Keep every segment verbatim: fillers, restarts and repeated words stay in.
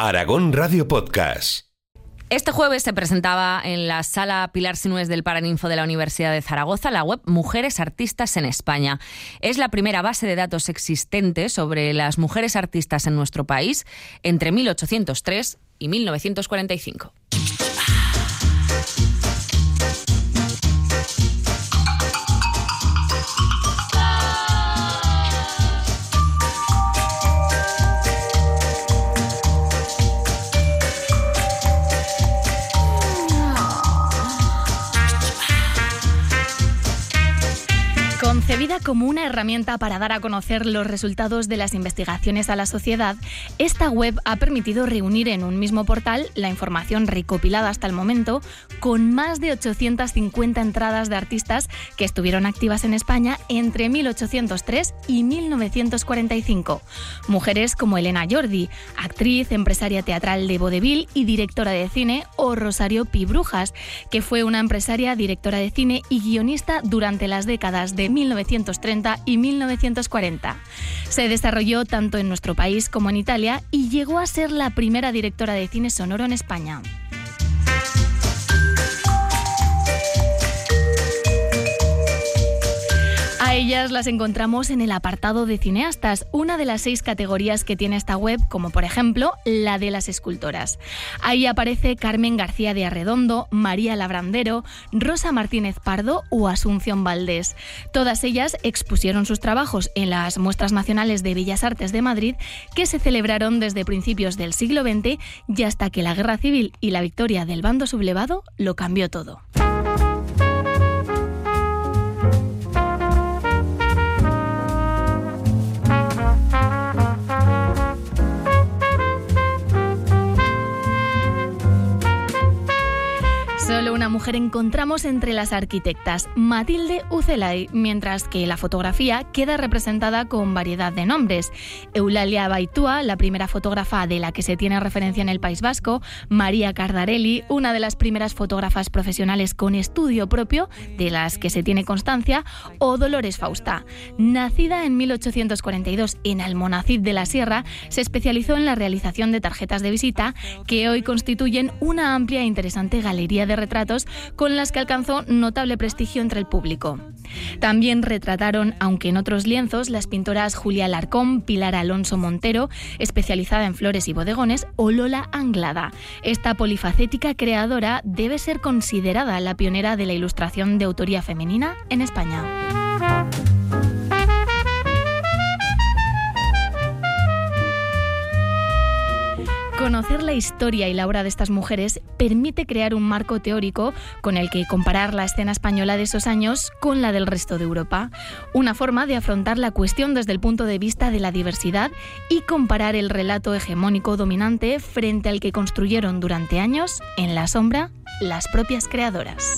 Aragón Radio Podcast. Este jueves se presentaba en la Sala Pilar Sinués del Paraninfo de la Universidad de Zaragoza la web Mujeres Artistas en España. Es la primera base de datos existente sobre las mujeres artistas en nuestro país entre mil ochocientos tres y mil novecientos cuarenta y cinco. Concebida como una herramienta para dar a conocer los resultados de las investigaciones a la sociedad, esta web ha permitido reunir en un mismo portal la información recopilada hasta el momento, con más de ochocientas cincuenta entradas de artistas que estuvieron activas en España entre mil ochocientos tres y mil novecientos cuarenta y cinco. Mujeres como Elena Jordi, actriz, empresaria teatral de vodevil y directora de cine, o Rosario Pi Brujas, que fue una empresaria, directora de cine y guionista durante las décadas de mil novecientos treinta y mil novecientos cuarenta. Se desarrolló tanto en nuestro país como en Italia y llegó a ser la primera directora de cine sonoro en España. A ellas las encontramos en el apartado de cineastas, una de las seis categorías que tiene esta web, como por ejemplo la de las escultoras. Ahí aparece Carmen García de Arredondo, María Labrandero, Rosa Martínez Pardo o Asunción Valdés. Todas ellas expusieron sus trabajos en las Muestras Nacionales de Bellas Artes de Madrid, que se celebraron desde principios del siglo veinte y hasta que la Guerra Civil y la victoria del bando sublevado lo cambió todo. Solo una mujer encontramos entre las arquitectas, Matilde Ucelay, mientras que la fotografía queda representada con variedad de nombres. Eulalia Baitua, la primera fotógrafa de la que se tiene referencia en el País Vasco, María Cardarelli, una de las primeras fotógrafas profesionales con estudio propio, de las que se tiene constancia, o Dolores Fausta. Nacida en mil ochocientos cuarenta y dos en Almonacid de la Sierra, se especializó en la realización de tarjetas de visita, que hoy constituyen una amplia e interesante galería de retratos con las que alcanzó notable prestigio entre el público. También retrataron, aunque en otros lienzos, las pintoras Julia Alarcón, Pilar Alonso Montero, especializada en flores y bodegones, o Lola Anglada. Esta polifacética creadora debe ser considerada la pionera de la ilustración de autoría femenina en España. Conocer la historia y la obra de estas mujeres permite crear un marco teórico con el que comparar la escena española de esos años con la del resto de Europa. Una forma de afrontar la cuestión desde el punto de vista de la diversidad y comparar el relato hegemónico dominante frente al que construyeron durante años, en la sombra, las propias creadoras.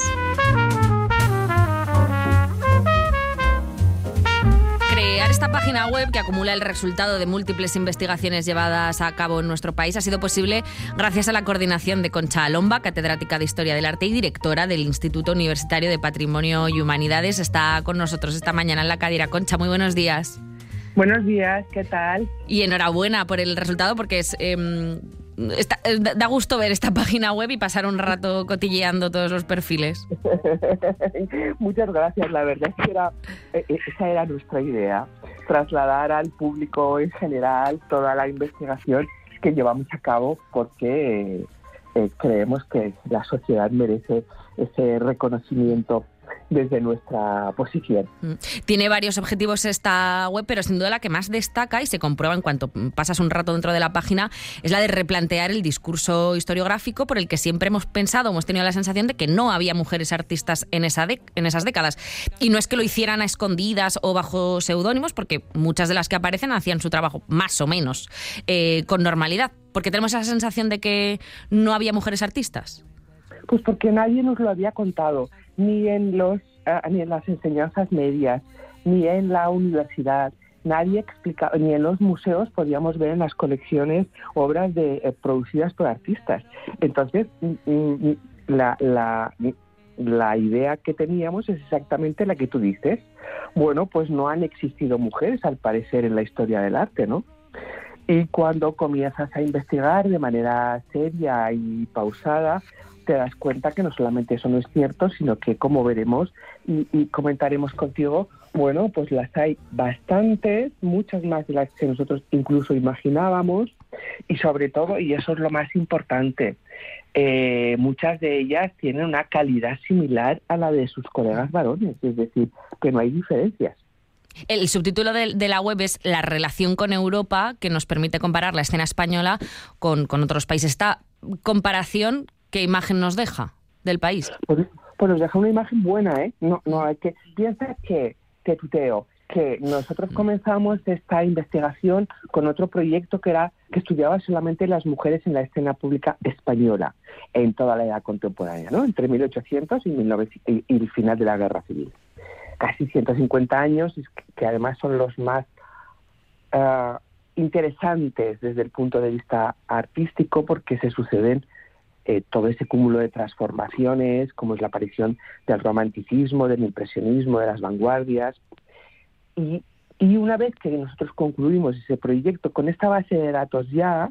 Esta página web, que acumula el resultado de múltiples investigaciones llevadas a cabo en nuestro país, ha sido posible gracias a la coordinación de Concha Alomba, catedrática de Historia del Arte y directora del Instituto Universitario de Patrimonio y Humanidades. Está con nosotros esta mañana en la cadira. Concha, muy buenos días. Buenos días, ¿qué tal? Y enhorabuena por el resultado, porque es... Eh, Está, da gusto ver esta página web y pasar un rato cotilleando todos los perfiles. Muchas gracias, la verdad es que era, esa era nuestra idea, trasladar al público en general toda la investigación que llevamos a cabo, porque eh, creemos que la sociedad merece ese reconocimiento desde nuestra posición. Tiene varios objetivos esta web, pero sin duda la que más destaca, y se comprueba en cuanto pasas un rato dentro de la página, es la de replantear el discurso historiográfico por el que siempre hemos pensado, hemos tenido la sensación de que no había mujeres artistas en, esa de, en esas décadas. Y no es que lo hicieran a escondidas o bajo seudónimos, porque muchas de las que aparecen hacían su trabajo más o menos eh, con normalidad. ¿Porque tenemos esa sensación de que no había mujeres artistas? Pues porque nadie nos lo había contado, ni en los uh, ni en las enseñanzas medias, ni en la universidad. Nadie explicaba, ni en los museos podíamos ver en las colecciones obras de eh, producidas por artistas. Entonces, mm, la, la, la idea que teníamos es exactamente la que tú dices. Bueno, pues no han existido mujeres, al parecer, en la historia del arte, ¿no? Y cuando comienzas a investigar de manera seria y pausada, te das cuenta que no solamente eso no es cierto, sino que, como veremos y, y comentaremos contigo, bueno, pues las hay bastantes, muchas más de las que nosotros incluso imaginábamos, y sobre todo, y eso es lo más importante, eh, muchas de ellas tienen una calidad similar a la de sus colegas varones, es decir, que no hay diferencias. El subtítulo de, de la web es La relación con Europa, que nos permite comparar la escena española con, con otros países. Esta comparación, ¿qué imagen nos deja del país? Pues, pues nos deja una imagen buena, ¿eh? No, no hay que piensa que, que tuteo, que nosotros comenzamos esta investigación con otro proyecto que era que estudiaba solamente las mujeres en la escena pública española en toda la edad contemporánea, ¿no? Entre mil ochocientos y, mil novecientos, y, y el final de la Guerra Civil. Casi ciento cincuenta años, que además son los más uh, interesantes desde el punto de vista artístico, porque se suceden eh, todo ese cúmulo de transformaciones, como es la aparición del romanticismo, del impresionismo, de las vanguardias. Y, y una vez que nosotros concluimos ese proyecto, con esta base de datos ya,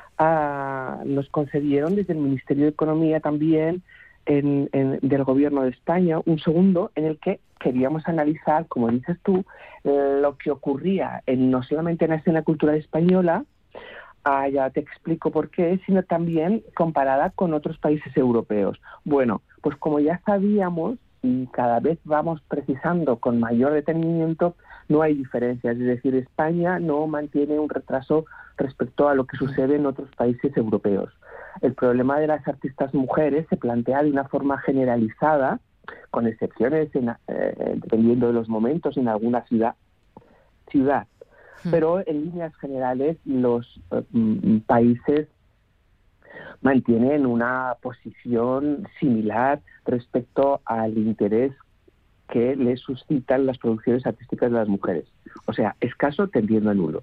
uh, nos concedieron desde el Ministerio de Economía también, en, en, del Gobierno de España, un segundo en el que queríamos analizar, como dices tú, lo que ocurría en, no solamente en la escena cultural española, ah, ya te explico por qué, sino también comparada con otros países europeos. Bueno, pues como ya sabíamos y cada vez vamos precisando con mayor detenimiento, no hay diferencias. Es decir, España no mantiene un retraso respecto a lo que sucede en otros países europeos. El problema de las artistas mujeres se plantea de una forma generalizada, con excepciones en, eh, dependiendo de los momentos en alguna ciudad, ciudad. Hmm. Pero en líneas generales los eh, países mantienen una posición similar respecto al interés que les suscitan las producciones artísticas de las mujeres. O sea, escaso tendiendo a nulo.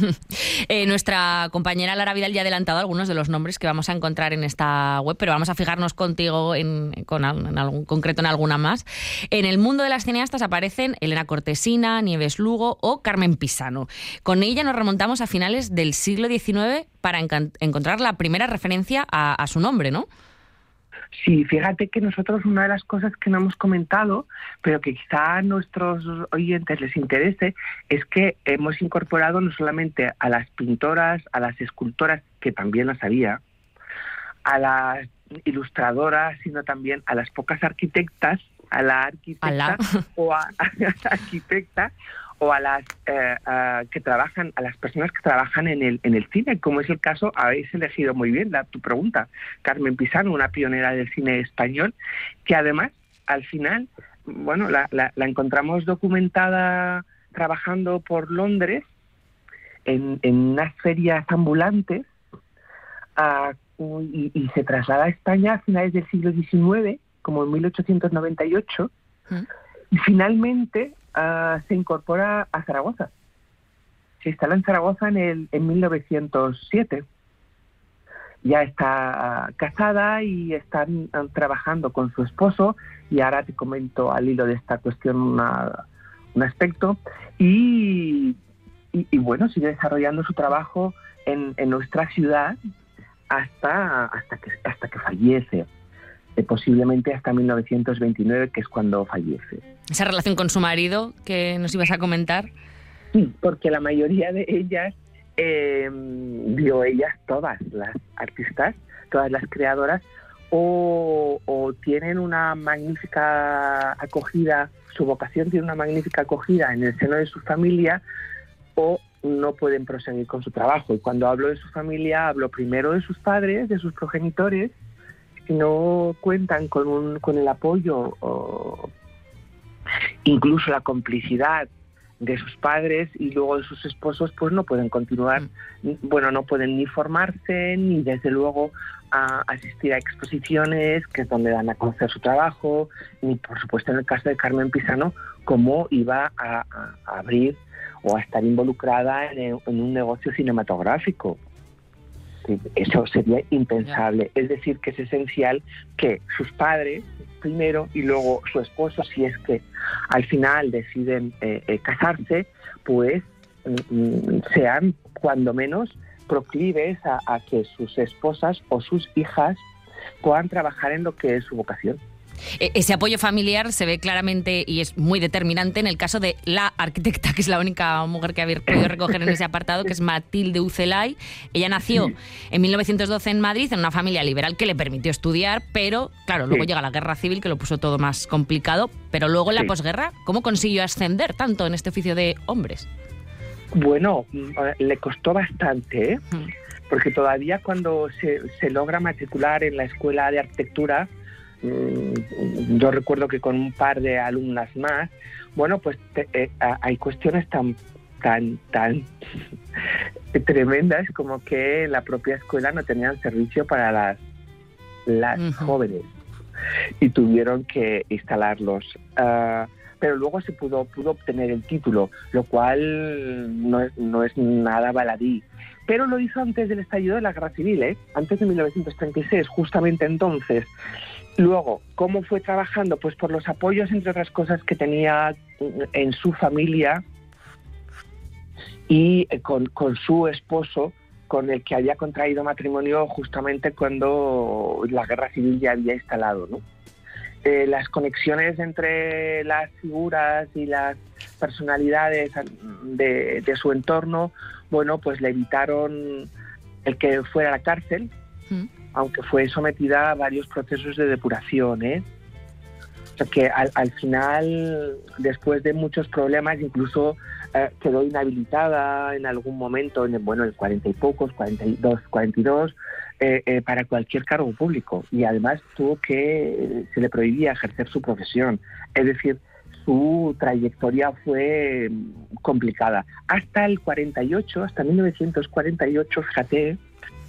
eh, nuestra compañera Lara Vidal ya ha adelantado algunos de los nombres que vamos a encontrar en esta web, pero vamos a fijarnos contigo en, con, en algún concreto en alguna más. En el mundo de las cineastas aparecen Elena Cortesina, Nieves Lugo o Carmen Pisano. Con ella nos remontamos a finales del siglo diecinueve para encan- encontrar la primera referencia a, a su nombre, ¿no? Sí, fíjate que nosotros una de las cosas que no hemos comentado, pero que quizá a nuestros oyentes les interese, es que hemos incorporado no solamente a las pintoras, a las escultoras, que también las había, a las ilustradoras, sino también a las pocas arquitectas, a la arquitecta ¿Alá? o a, a la arquitecta o a las eh, uh, que trabajan, a las personas que trabajan en el en el cine, como es el caso, habéis elegido muy bien la, tu pregunta, Carmen Pisano, una pionera del cine español, que además, al final, bueno, la, la, la encontramos documentada trabajando por Londres en, en unas ferias ambulantes, uh, y, y se traslada a España a finales del siglo diecinueve, como en mil ochocientos noventa y ocho, ¿Mm? Y finalmente Uh, se incorpora a Zaragoza. Se instala en Zaragoza en, el, en mil novecientos siete. Ya está uh, casada y están uh, trabajando con su esposo, y ahora te comento al hilo de esta cuestión una, un aspecto, y, y, y bueno, sigue desarrollando su trabajo en, en nuestra ciudad hasta, hasta, que, hasta que fallece. Posiblemente hasta mil novecientos veintinueve, que es cuando fallece. ¿Esa relación con su marido que nos ibas a comentar? Sí, porque la mayoría de ellas, eh, digo ellas, todas las artistas, todas las creadoras, o, o tienen una magnífica acogida, su vocación tiene una magnífica acogida en el seno de su familia, o no pueden proseguir con su trabajo. Y cuando hablo de su familia, hablo primero de sus padres, de sus progenitores. Si no cuentan con un con el apoyo o incluso la complicidad de sus padres y luego de sus esposos, pues no pueden continuar, mm. bueno, no pueden ni formarse, ni desde luego a asistir a exposiciones, que es donde dan a conocer su trabajo, ni por supuesto en el caso de Carmen Pisano, cómo iba a, a, a abrir o a estar involucrada en, en un negocio cinematográfico. Eso sería impensable. Es decir, que es esencial que sus padres primero y luego su esposo, si es que al final deciden eh, eh, casarse, pues sean, cuando menos, proclives a, a que sus esposas o sus hijas puedan trabajar en lo que es su vocación. Ese apoyo familiar se ve claramente y es muy determinante en el caso de la arquitecta, que es la única mujer que habéis podido recoger en ese apartado, que es Matilde Ucelay. Ella nació sí. en mil novecientos doce en Madrid, en una familia liberal que le permitió estudiar, pero claro, luego sí. llega la guerra civil, que lo puso todo más complicado, pero luego en la sí. posguerra, ¿cómo consiguió ascender tanto en este oficio de hombres? Bueno, le costó bastante, ¿eh? Mm. Porque todavía cuando se, se logra matricular en la escuela de arquitectura, yo recuerdo que con un par de alumnas más, bueno, pues te, eh, hay cuestiones tan tan tan tremendas como que en la propia escuela no tenían servicio para las las uh-huh. jóvenes y tuvieron que instalarlos. Uh, pero luego se pudo pudo obtener el título, lo cual no es, no es nada baladí. Pero lo hizo antes del estallido de la Guerra Civil, ¿eh? Antes de mil novecientos treinta y seis, justamente entonces. Luego, ¿cómo fue trabajando? Pues por los apoyos, entre otras cosas, que tenía en su familia y con, con su esposo, con el que había contraído matrimonio justamente cuando la Guerra Civil ya había instalado, ¿no? Eh, las conexiones entre las figuras y las personalidades de, de su entorno, bueno, pues le evitaron el que fuera a la cárcel, ¿Mm? aunque fue sometida a varios procesos de depuración, ¿eh? O sea que al, al final, después de muchos problemas, incluso eh, quedó inhabilitada en algún momento, en el, bueno, en cuarenta y pocos, cuarenta y dos, cuarenta y dos, eh, eh, para cualquier cargo público. Y además tuvo que, se le prohibía ejercer su profesión. Es decir, su trayectoria fue complicada. Hasta el cuarenta y ocho, hasta mil novecientos cuarenta y ocho, fíjate,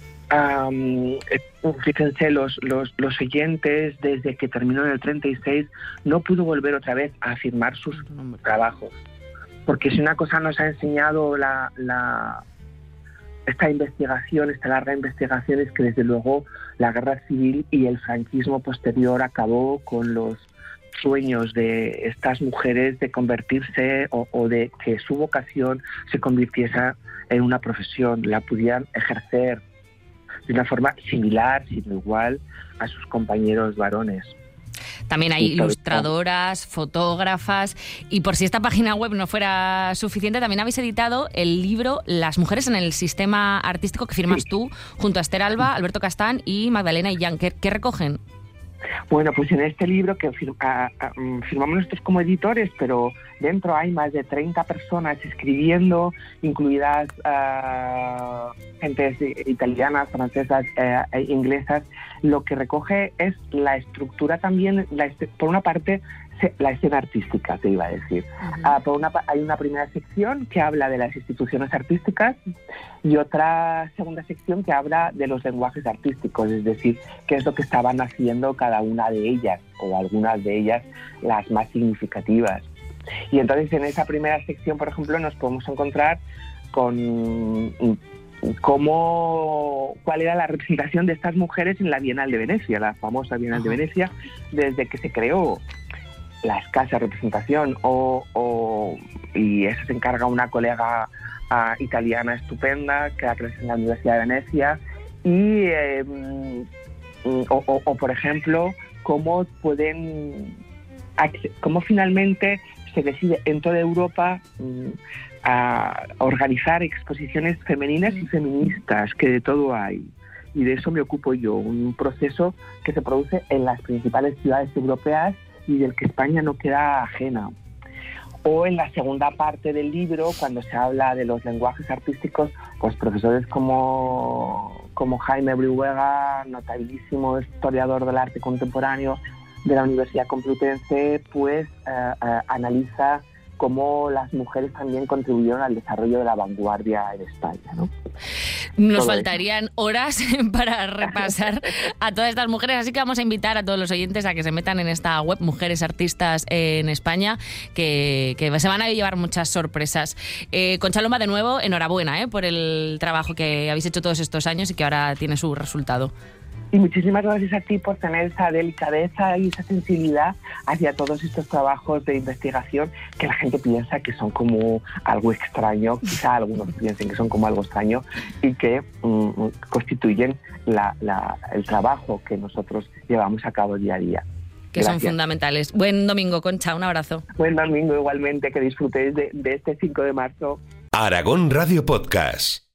Um, fíjense los, los, los oyentes, desde que terminó en el treinta y seis no pudo volver otra vez a firmar sus trabajos, porque si una cosa nos ha enseñado la, la esta investigación, esta larga investigación, es que desde luego la guerra civil y el franquismo posterior acabó con los sueños de estas mujeres de convertirse o, o de que su vocación se convirtiese en una profesión, la pudieran ejercer de una forma similar, sino igual, a sus compañeros varones. También hay ilustradoras, fotógrafas, y por si esta página web no fuera suficiente, también habéis editado el libro Las mujeres en el sistema artístico, que firmas sí. tú, junto a Esther Alba, Alberto Castán y Magdalena Illán. ¿Qué, qué recogen? Bueno, pues en este libro que firma, firmamos nosotros como editores, pero dentro hay más de treinta personas escribiendo, incluidas uh, gentes italianas, francesas, eh, e inglesas. Lo que recoge es la estructura también, la, por una parte, la escena artística, te iba a decir. Uh-huh. Uh, por una, hay una primera sección que habla de las instituciones artísticas y otra segunda sección que habla de los lenguajes artísticos, es decir, qué es lo que estaban haciendo cada una de ellas, o algunas de ellas las más significativas. Y entonces en esa primera sección, por ejemplo, nos podemos encontrar con cómo, cuál era la representación de estas mujeres en la Bienal de Venecia, la famosa Bienal uh-huh. de Venecia, desde que se creó. La escasa representación o, o y eso se encarga una colega uh, italiana estupenda que da clases en la Universidad de Venecia y eh, o, o, o por ejemplo cómo pueden cómo finalmente se decide en toda Europa um, a organizar exposiciones femeninas y feministas, que de todo hay, y de eso me ocupo yo, un proceso que se produce en las principales ciudades europeas y del que España no queda ajena. O en la segunda parte del libro, cuando se habla de los lenguajes artísticos, pues profesores como, como Jaime Brihuega, notabilísimo historiador del arte contemporáneo de la Universidad Complutense, pues uh, uh, analiza cómo las mujeres también contribuyeron al desarrollo de la vanguardia en España, ¿no? Nos Todo faltarían eso. horas para repasar a todas estas mujeres, así que vamos a invitar a todos los oyentes a que se metan en esta web Mujeres Artistas en España, que, que se van a llevar muchas sorpresas. Eh, Concha Lomba, de nuevo, enhorabuena eh, por el trabajo que habéis hecho todos estos años y que ahora tiene su resultado. Y muchísimas gracias a ti por tener esa delicadeza y esa sensibilidad hacia todos estos trabajos de investigación que la gente piensa que son como algo extraño, quizá algunos piensen que son como algo extraño y que um, constituyen la, la, el trabajo que nosotros llevamos a cabo día a día. Que gracias. Son fundamentales. Buen domingo, Concha, un abrazo. Buen domingo igualmente, que disfrutéis de, de este cinco de marzo. Aragón Radio Podcast.